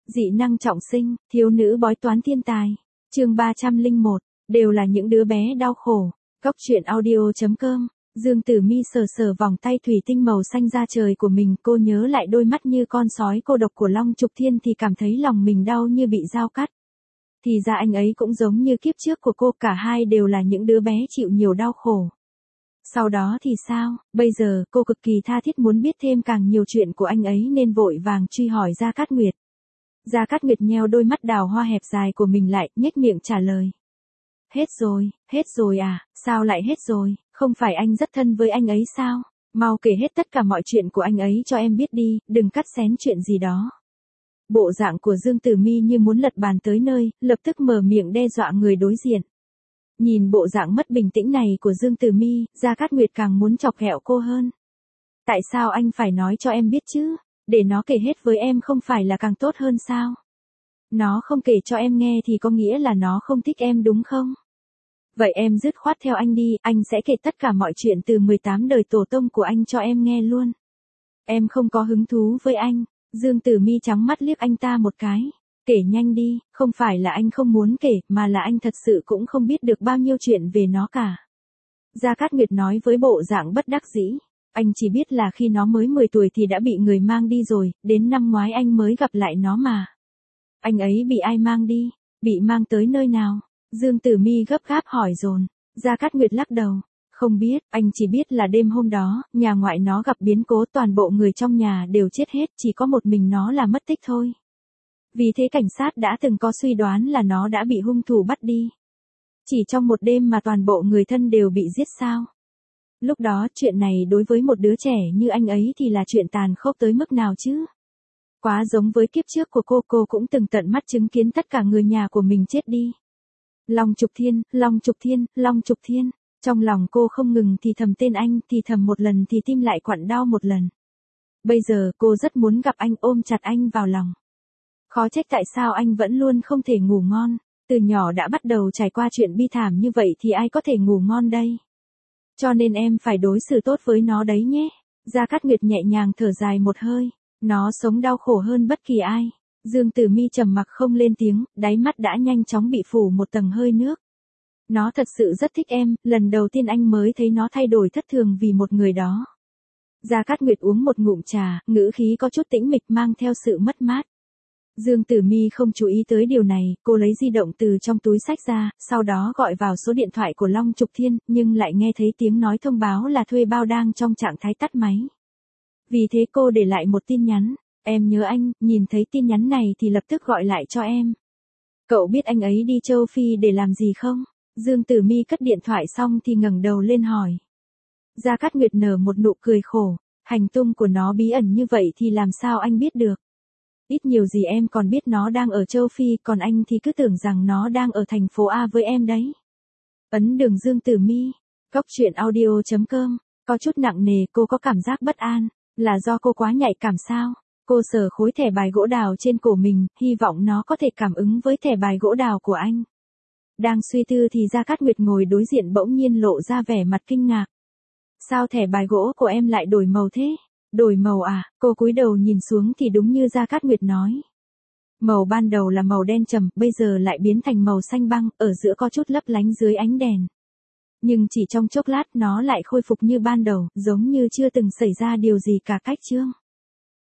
Dị năng trọng sinh, thiếu nữ bói toán thiên tài. Chương 301, đều là những đứa bé đau khổ. Góc truyện audio.com. Dương Tử Mi sờ sờ vòng tay thủy tinh màu xanh da trời của mình, cô nhớ lại đôi mắt như con sói cô độc của Long Trục Thiên thì cảm thấy lòng mình đau như bị dao cắt. Thì ra anh ấy cũng giống như kiếp trước của cô, cả hai đều là những đứa bé chịu nhiều đau khổ. Sau đó thì sao, bây giờ cô cực kỳ tha thiết muốn biết thêm càng nhiều chuyện của anh ấy nên vội vàng truy hỏi Gia Cát Nguyệt. Gia Cát Nguyệt nheo đôi mắt đào hoa hẹp dài của mình lại, nhếch miệng trả lời. Hết rồi à, sao lại hết rồi, không phải anh rất thân với anh ấy sao? Mau kể hết tất cả mọi chuyện của anh ấy cho em biết đi, đừng cắt xén chuyện gì đó. Bộ dạng của Dương Tử Mi như muốn lật bàn tới nơi, lập tức mở miệng đe dọa người đối diện. Nhìn bộ dạng mất bình tĩnh này của Dương Tử Mi, Gia Cát Nguyệt càng muốn chọc ghẹo cô hơn. Tại sao anh phải nói cho em biết chứ? Để nó kể hết với em không phải là càng tốt hơn sao? Nó không kể cho em nghe thì có nghĩa là nó không thích em đúng không? Vậy em dứt khoát theo anh đi, anh sẽ kể tất cả mọi chuyện từ 18 đời tổ tông của anh cho em nghe luôn. Em không có hứng thú với anh. Dương Tử Mi trắng mắt liếc anh ta một cái. Kể nhanh đi, không phải là anh không muốn kể, mà là anh thật sự cũng không biết được bao nhiêu chuyện về nó cả. Gia Cát Nguyệt nói với bộ dạng bất đắc dĩ. Anh chỉ biết là khi nó mới 10 tuổi thì đã bị người mang đi rồi, đến năm ngoái anh mới gặp lại nó mà. Anh ấy bị ai mang đi? Bị mang tới nơi nào? Dương Tử Mi gấp gáp hỏi dồn. Gia Cát Nguyệt lắc đầu. Không biết, anh chỉ biết là đêm hôm đó, nhà ngoại nó gặp biến cố, toàn bộ người trong nhà đều chết hết, chỉ có một mình nó là mất tích thôi. Vì thế cảnh sát đã từng có suy đoán là nó đã bị hung thủ bắt đi. Chỉ trong một đêm mà toàn bộ người thân đều bị giết sao? Lúc đó chuyện này đối với một đứa trẻ như anh ấy thì là chuyện tàn khốc tới mức nào chứ? Quá giống với kiếp trước của cô cũng từng tận mắt chứng kiến tất cả người nhà của mình chết đi. Long Trục Thiên, Long Trục Thiên, Long Trục Thiên. Trong lòng cô không ngừng thì thầm tên anh, thì thầm một lần thì tim lại quặn đau một lần. Bây giờ cô rất muốn gặp anh, ôm chặt anh vào lòng. Khó trách tại sao anh vẫn luôn không thể ngủ ngon, từ nhỏ đã bắt đầu trải qua chuyện bi thảm như vậy thì ai có thể ngủ ngon đây. Cho nên em phải đối xử tốt với nó đấy nhé. Gia Cát Nguyệt nhẹ nhàng thở dài một hơi, nó sống đau khổ hơn bất kỳ ai. Dương Tử Mi trầm mặc không lên tiếng, đáy mắt đã nhanh chóng bị phủ một tầng hơi nước. Nó thật sự rất thích em, lần đầu tiên anh mới thấy nó thay đổi thất thường vì một người đó. Gia Cát Nguyệt uống một ngụm trà, ngữ khí có chút tĩnh mịch mang theo sự mất mát. Dương Tử Mi không chú ý tới điều này, cô lấy di động từ trong túi xách ra, sau đó gọi vào số điện thoại của Long Trục Thiên, nhưng lại nghe thấy tiếng nói thông báo là thuê bao đang trong trạng thái tắt máy. Vì thế cô để lại một tin nhắn, em nhớ anh, nhìn thấy tin nhắn này thì lập tức gọi lại cho em. Cậu biết anh ấy đi châu Phi để làm gì không? Dương Tử Mi cất điện thoại xong thì ngẩng đầu lên hỏi. Gia Cát Nguyệt nở một nụ cười khổ, hành tung của nó bí ẩn như vậy thì làm sao anh biết được? Ít nhiều gì em còn biết nó đang ở châu Phi, còn anh thì cứ tưởng rằng nó đang ở thành phố A với em đấy. Ấn đường Dương Tử Mi. Góc truyện audio.com. Có chút nặng nề, cô có cảm giác bất an, là do cô quá nhạy cảm sao? Cô sờ khối thẻ bài gỗ đào trên cổ mình, hy vọng nó có thể cảm ứng với thẻ bài gỗ đào của anh. Đang suy tư thì Gia Cát Nguyệt ngồi đối diện bỗng nhiên lộ ra vẻ mặt kinh ngạc. Sao thẻ bài gỗ của em lại đổi màu thế? Đổi màu à? Cô cúi đầu nhìn xuống thì đúng như Gia Cát Nguyệt nói. Màu ban đầu là màu đen trầm, bây giờ lại biến thành màu xanh băng, ở giữa có chút lấp lánh dưới ánh đèn. Nhưng chỉ trong chốc lát nó lại khôi phục như ban đầu, giống như chưa từng xảy ra điều gì cả. Cách chương